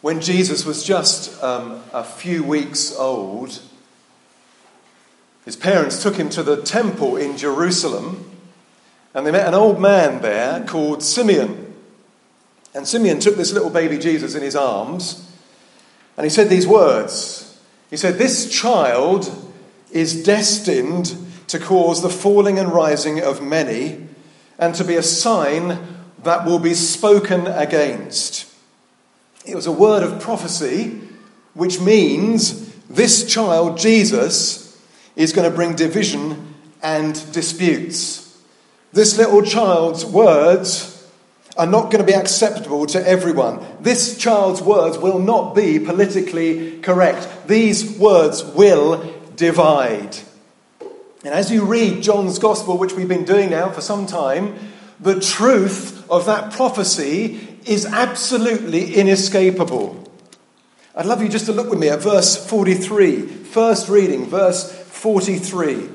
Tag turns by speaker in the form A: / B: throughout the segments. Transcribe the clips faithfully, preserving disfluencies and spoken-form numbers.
A: When Jesus was just um, a few weeks old, his parents took him to the temple in Jerusalem, and they met an old man there called Simeon. And Simeon took this little baby Jesus in his arms, and he said these words. He said, "This child is destined to cause the falling and rising of many, and to be a sign that will be spoken against." It was a word of prophecy, which means this child, Jesus, is going to bring division and disputes. This little child's words are not going to be acceptable to everyone. This child's words will not be politically correct. These words will divide. And as you read John's Gospel, which we've been doing now for some time, the truth of that prophecy is absolutely inescapable. I'd love you just to look with me at verse forty-three. First reading, verse forty-three.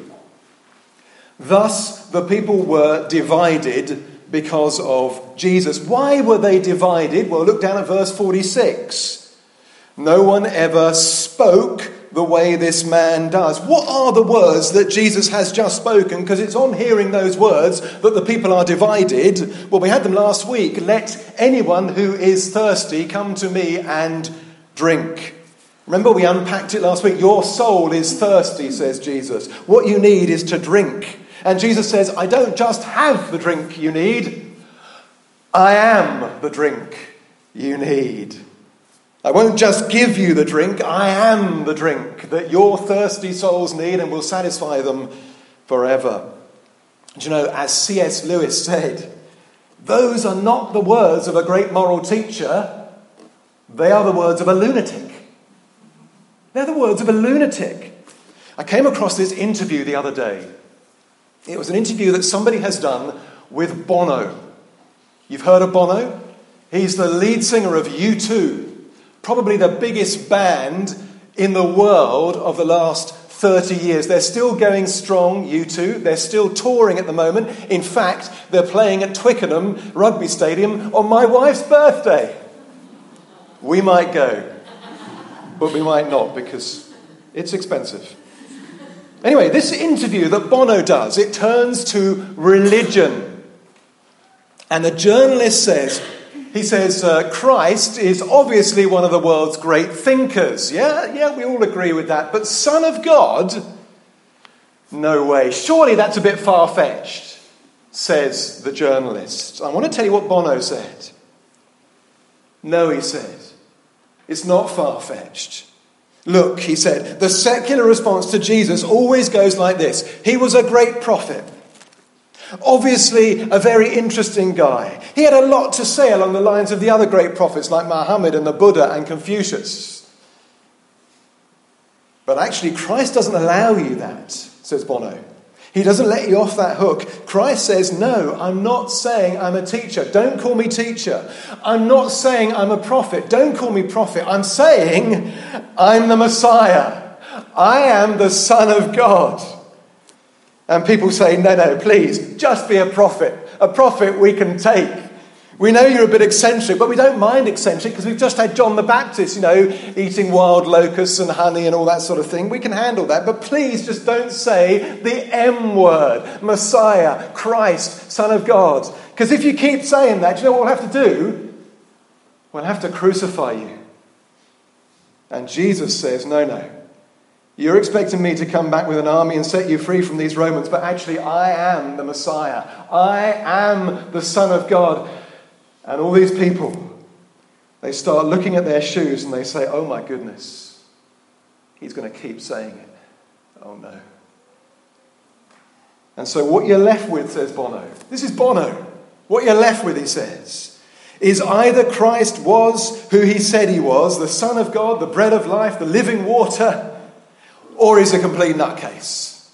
A: "Thus the people were divided because of Jesus." Why were they divided? Well, look down at verse forty-six. "No one ever spoke the way this man does." What are the words that Jesus has just spoken? Because it's on hearing those words that the people are divided. Well, we had them last week. "Let anyone who is thirsty come to me and drink." Remember, we unpacked it last week. Your soul is thirsty, says Jesus. What you need is to drink. And Jesus says, I don't just have the drink you need. I am the drink you need. I won't just give you the drink. I am the drink that your thirsty souls need and will satisfy them forever. Do you know, as C S Lewis said, those are not the words of a great moral teacher. They are the words of a lunatic. They're the words of a lunatic. I came across this interview the other day. It was an interview that somebody has done with Bono. You've heard of Bono? He's the lead singer of U two. Probably the biggest band in the world of the last thirty years. They're still going strong, U two. They're still touring at the moment. In fact, they're playing at Twickenham Rugby Stadium on my wife's birthday. We might go, but we might not because it's expensive. Anyway, this interview that Bono does, it turns to religion. And the journalist says, He says, uh, Christ is obviously one of the world's great thinkers. Yeah, yeah, we all agree with that. But Son of God? No way. Surely that's a bit far-fetched, says the journalist. I want to tell you what Bono said. No, he said, it's not far-fetched. Look, he said, the secular response to Jesus always goes like this. He was a great prophet. Obviously, a very interesting guy. He had a lot to say along the lines of the other great prophets like Muhammad and the Buddha and Confucius. But actually, Christ doesn't allow you that, says Bono. He doesn't let you off that hook. Christ says, no, I'm not saying I'm a teacher. Don't call me teacher. I'm not saying I'm a prophet. Don't call me prophet. I'm saying I'm the Messiah. I am the Son of God. And people say, no, no, please, just be a prophet. A prophet we can take. We know you're a bit eccentric, but we don't mind eccentric because we've just had John the Baptist, you know, eating wild locusts and honey and all that sort of thing. We can handle that. But please just don't say the M word, Messiah, Christ, Son of God. Because if you keep saying that, do you know what we'll have to do? We'll have to crucify you. And Jesus says, no, no. You're expecting me to come back with an army and set you free from these Romans, but actually I am the Messiah. I am the Son of God. And all these people, they start looking at their shoes and they say, oh my goodness, he's going to keep saying it. Oh no. And so what you're left with, says Bono, this is Bono, what you're left with, he says, is either Christ was who he said he was, the Son of God, the bread of life, the living water, or he's a complete nutcase.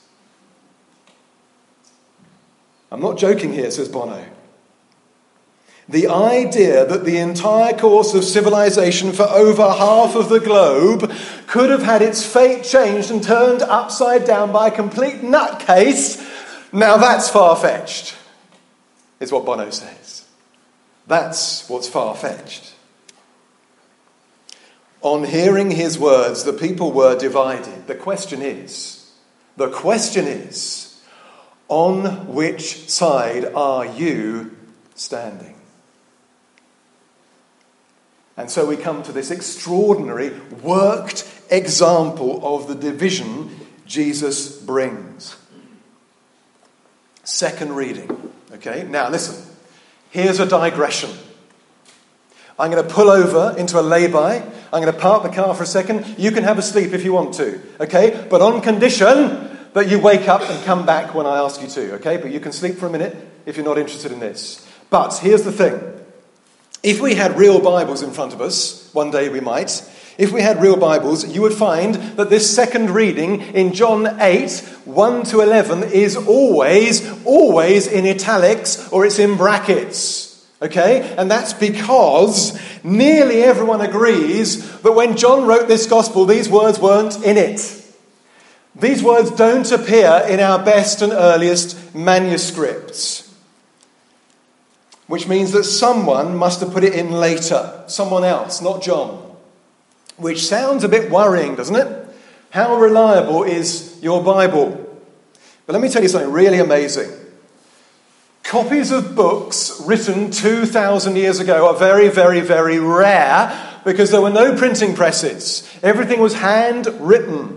A: I'm not joking here, says Bono. The idea that the entire course of civilization for over half of the globe could have had its fate changed and turned upside down by a complete nutcase, now that's far-fetched, is what Bono says. That's what's far-fetched. On hearing his words, the people were divided. The question is, the question is, on which side are you standing? And so we come to this extraordinary, worked example of the division Jesus brings. Second reading. Okay, now listen. Here's a digression. I'm going to pull over into a lay-by. I'm going to park the car for a second. You can have a sleep if you want to. Okay, but on condition that you wake up and come back when I ask you to. Okay, but you can sleep for a minute if you're not interested in this. But here's the thing. If we had real Bibles in front of us, one day we might, if we had real Bibles, you would find that this second reading in John eight, one to eleven is always, always in italics or it's in brackets. Okay? And that's because nearly everyone agrees that when John wrote this gospel, these words weren't in it. These words don't appear in our best and earliest manuscripts. Which means that someone must have put it in later. Someone else, not John. Which sounds a bit worrying, doesn't it? How reliable is your Bible? But let me tell you something really amazing. Copies of books written two thousand years ago are very, very, very rare because there were no printing presses. Everything was handwritten.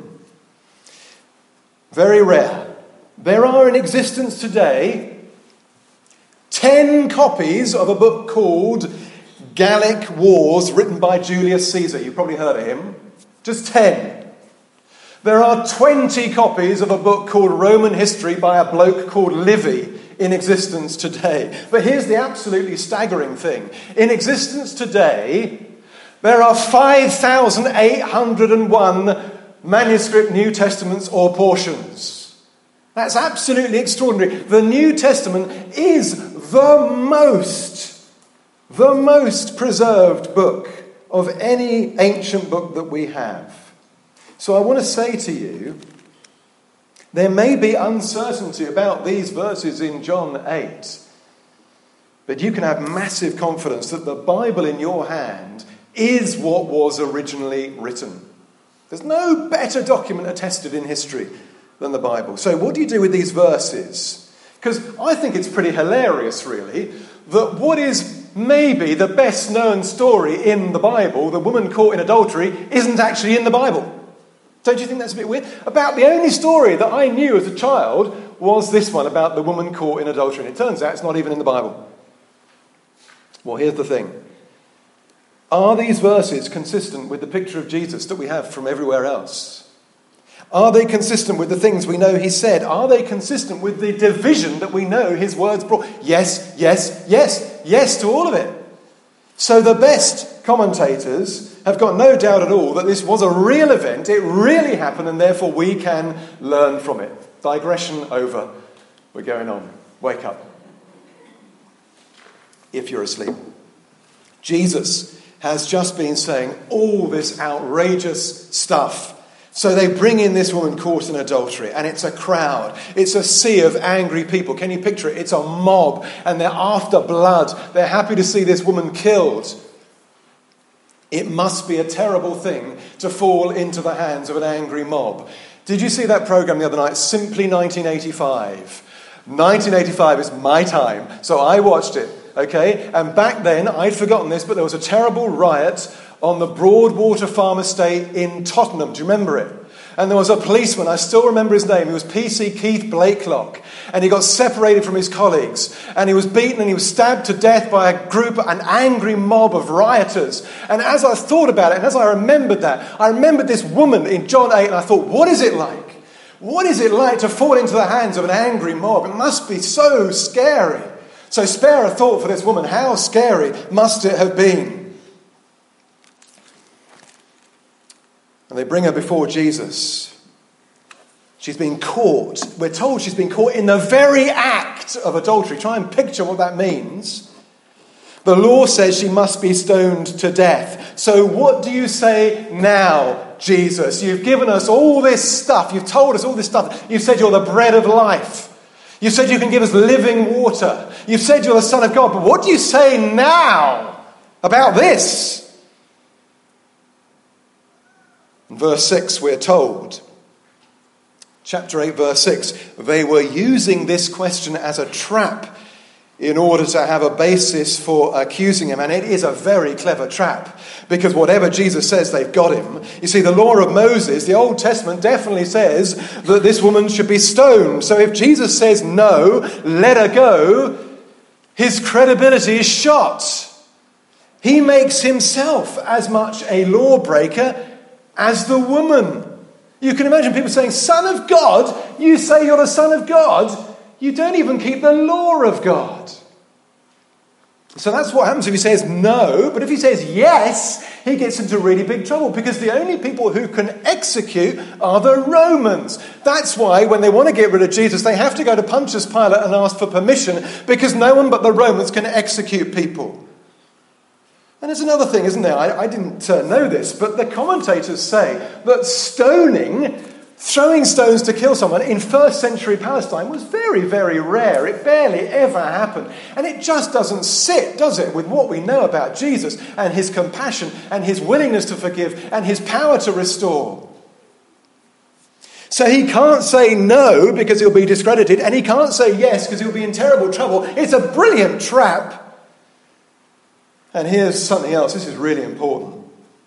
A: Very rare. There are in existence today ten copies of a book called Gallic Wars, written by Julius Caesar. You've probably heard of him. Just ten. There are twenty copies of a book called Roman History by a bloke called Livy in existence today. But here's the absolutely staggering thing. In existence today, there are five thousand eight hundred one manuscript New Testaments or portions. That's absolutely extraordinary. The New Testament is the most, the most preserved book of any ancient book that we have. So I want to say to you, there may be uncertainty about these verses in John eight, but you can have massive confidence that the Bible in your hand is what was originally written. There's no better document attested in history than the Bible. So what do you do with these verses? Because I think it's pretty hilarious, really, that what is maybe the best known story in the Bible, the woman caught in adultery, isn't actually in the Bible. Don't you think that's a bit weird? About the only story that I knew as a child was this one about the woman caught in adultery. And it turns out it's not even in the Bible. Well, here's the thing. Are these verses consistent with the picture of Jesus that we have from everywhere else? Are they consistent with the things we know he said? Are they consistent with the division that we know his words brought? Yes, yes, yes, yes to all of it. So the best commentators have got no doubt at all that this was a real event. It really happened, and therefore we can learn from it. Digression over. We're going on. Wake up. If you're asleep. Jesus has just been saying all this outrageous stuff. So they bring in this woman caught in adultery, and it's a crowd. It's a sea of angry people. Can you picture it? It's a mob, and they're after blood. They're happy to see this woman killed. It must be a terrible thing to fall into the hands of an angry mob. Did you see that program the other night, Simply nineteen eighty-five? nineteen eighty-five is my time, so I watched it, okay? And back then, I'd forgotten this, but there was a terrible riot on the Broadwater Farm Estate in Tottenham. Do you remember it? And there was a policeman, I still remember his name, he was P C Keith Blakelock, and he got separated from his colleagues, and he was beaten and he was stabbed to death by a group, an angry mob of rioters. And as I thought about it, and as I remembered that, I remembered this woman in John eight, and I thought, what is it like? What is it like to fall into the hands of an angry mob? It must be so scary. So spare a thought for this woman. How scary must it have been? And they bring her before Jesus. She's been caught. We're told she's been caught in the very act of adultery. Try and picture what that means. The law says she must be stoned to death. So what do you say now, Jesus? You've given us all this stuff. You've told us all this stuff. You've said you're the bread of life. You've said you can give us living water. You've said you're the Son of God. But what do you say now about this? Verse six, we're told, chapter eight, verse six, they were using this question as a trap in order to have a basis for accusing him. And it is a very clever trap, because whatever Jesus says, they've got him. You see, the law of Moses, the Old Testament, definitely says that this woman should be stoned. So if Jesus says no, let her go, his credibility is shot. He makes himself as much a lawbreaker as the woman. You can imagine people saying, Son of God? You say you're the Son of God? You don't even keep the law of God. So that's what happens if he says no. But if he says yes, he gets into really big trouble, because the only people who can execute are the Romans. That's why when they want to get rid of Jesus, they have to go to Pontius Pilate and ask for permission, because no one but the Romans can execute people. And there's another thing, isn't there? I, I didn't uh, know this, but the commentators say that stoning, throwing stones to kill someone in first century Palestine was very, very rare. It barely ever happened. And it just doesn't sit, does it, with what we know about Jesus and his compassion and his willingness to forgive and his power to restore. So he can't say no because he'll be discredited, and he can't say yes because he'll be in terrible trouble. It's a brilliant trap. And here's something else. This is really important.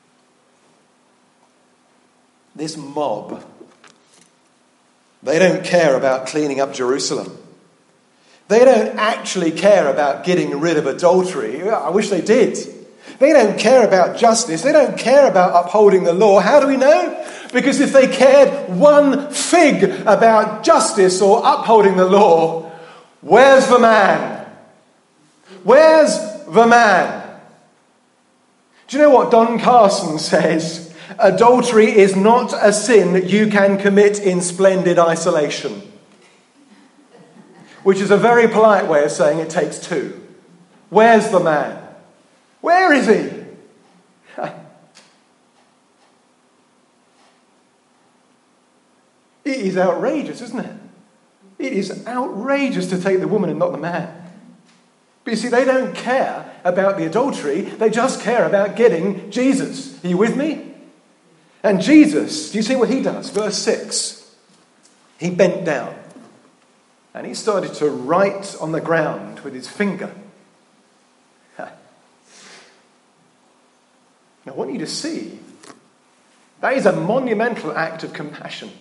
A: This mob, they don't care about cleaning up Jerusalem. They don't actually care about getting rid of adultery. I wish they did. They don't care about justice. They don't care about upholding the law. How do we know? Because if they cared one fig about justice or upholding the law, where's the man? Where's the man? Do you know what Don Carson says? Adultery is not a sin that you can commit in splendid isolation. Which is a very polite way of saying it takes two. Where's the man? Where is he? It is outrageous, isn't it? It is outrageous to take the woman and not the man. But you see, they don't care about the adultery. They just care about getting Jesus. Are you with me? And Jesus, do you see what he does? Verse six. He bent down and he started to write on the ground with his finger. Now, I want you to see that is a monumental act of compassion.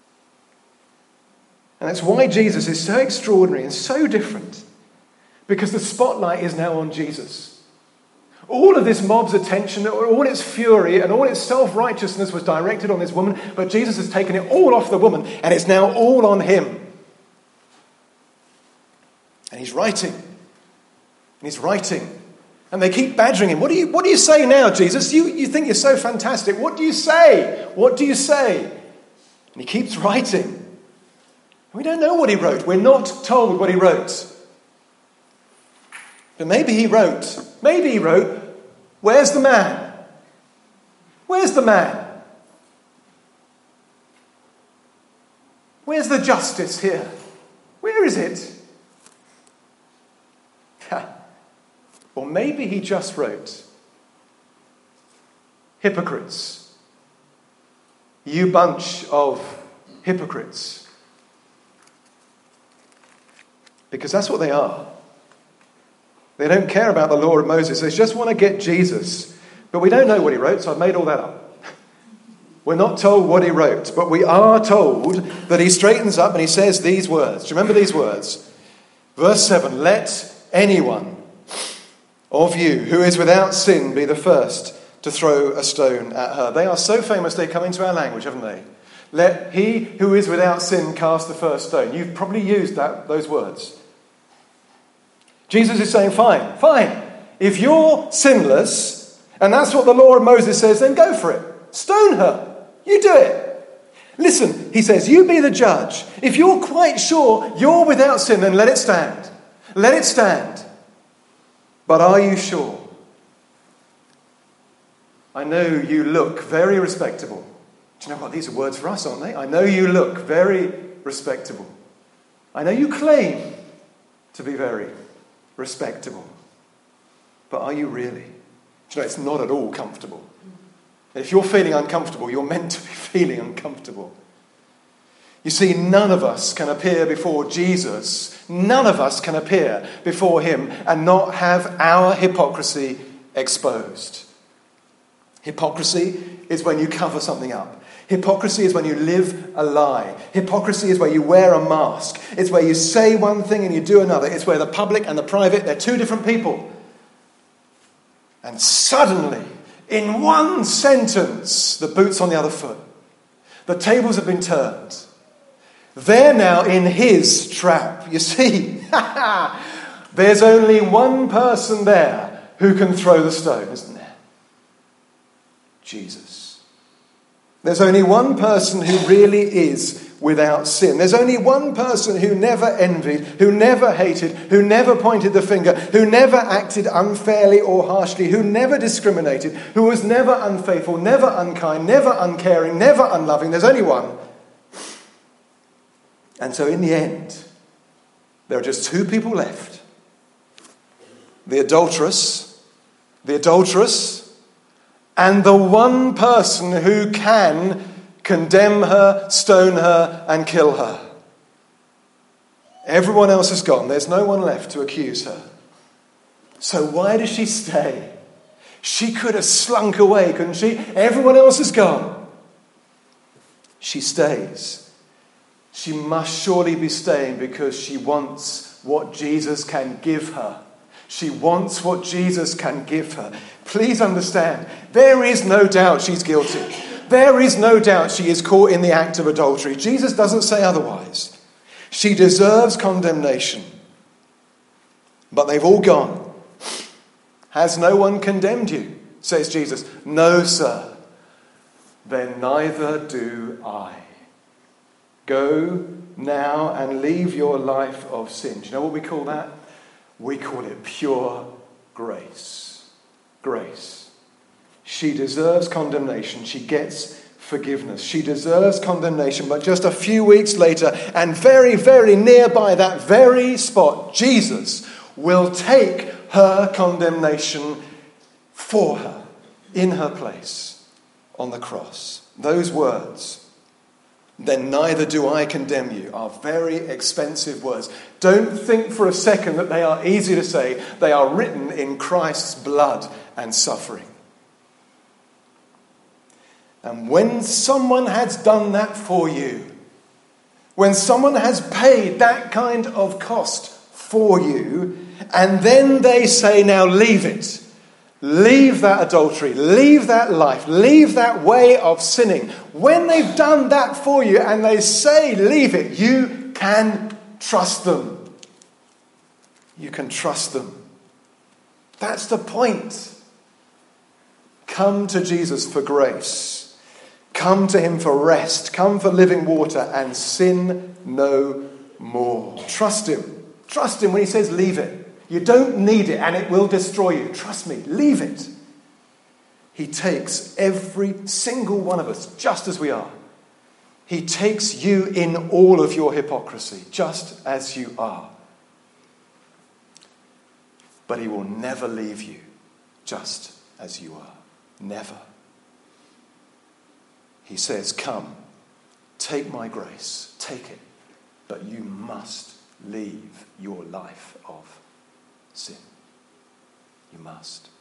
A: And that's why Jesus is so extraordinary and so different. Because the spotlight is now on Jesus. All of this mob's attention, all its fury and all its self-righteousness was directed on this woman, but Jesus has taken it all off the woman and it's now all on him. And he's writing. And he's writing. And they keep badgering him. What do you, what do you say now, Jesus? You, you think you're so fantastic. What do you say? What do you say? And he keeps writing. We don't know what he wrote. We're not told what he wrote. But maybe he wrote, maybe he wrote, where's the man? Where's the man? Where's the justice here? Where is it? Or maybe he just wrote, hypocrites. You bunch of hypocrites. Because that's what they are. They don't care about the law of Moses. They just want to get Jesus. But we don't know what he wrote, so I've made all that up. We're not told what he wrote, but we are told that he straightens up and he says these words. Do you remember these words? Verse seven, let anyone of you who is without sin be the first to throw a stone at her. They are so famous they come into our language, haven't they? Let he who is without sin cast the first stone. You've probably used that those words. Jesus is saying, fine, fine. If you're sinless, and that's what the law of Moses says, then go for it. Stone her. You do it. Listen, he says, you be the judge. If you're quite sure you're without sin, then let it stand. Let it stand. But are you sure? I know you look very respectable. Do you know what? These are words for us, aren't they? I know you look very respectable. I know you claim to be very respectable. But are you really? Do you know, it's not at all comfortable. If you're feeling uncomfortable, you're meant to be feeling uncomfortable. You see, none of us can appear before Jesus, none of us can appear before him and not have our hypocrisy exposed. Hypocrisy is when you cover something up. Hypocrisy is when you live a lie. Hypocrisy is where you wear a mask. It's where you say one thing and you do another. It's where the public and the private, they're two different people. And suddenly, in one sentence, the boot's on the other foot. The tables have been turned. They're now in his trap. You see, there's only one person there who can throw the stone, isn't there? Jesus. There's only one person who really is without sin. There's only one person who never envied, who never hated, who never pointed the finger, who never acted unfairly or harshly, who never discriminated, who was never unfaithful, never unkind, never uncaring, never unloving. There's only one. And so in the end, there are just two people left. The adulteress, the adulteress, and the one person who can condemn her, stone her, and kill her. Everyone else is gone. There's no one left to accuse her. So why does she stay? She could have slunk away, couldn't she? Everyone else is gone. She stays. She must surely be staying because she wants what Jesus can give her. She wants what Jesus can give her. Please understand, there is no doubt she's guilty. There is no doubt she is caught in the act of adultery. Jesus doesn't say otherwise. She deserves condemnation. But they've all gone. Has no one condemned you? Says Jesus. No, sir. Then neither do I. Go now and leave your life of sin. Do you know what we call that? We call it pure grace. Grace. She deserves condemnation. She gets forgiveness. She deserves condemnation. But just a few weeks later, and very, very nearby that very spot, Jesus will take her condemnation for her, in her place, on the cross. Those words, then neither do I condemn you, are very expensive words. Don't think for a second that they are easy to say. They are written in Christ's blood and suffering. And when someone has done that for you, when someone has paid that kind of cost for you, and then they say, now leave it. Leave that adultery, leave that life, leave that way of sinning. When they've done that for you and they say leave it, you can trust them. You can trust them. That's the point. Come to Jesus for grace. Come to him for rest. Come for living water and sin no more. Trust him. Trust him when he says leave it. You don't need it and it will destroy you. Trust me, leave it. He takes every single one of us just as we are. He takes you in all of your hypocrisy, just as you are. But he will never leave you just as you are. Never. He says, come, take my grace, take it, but you must leave your life of sin. You must.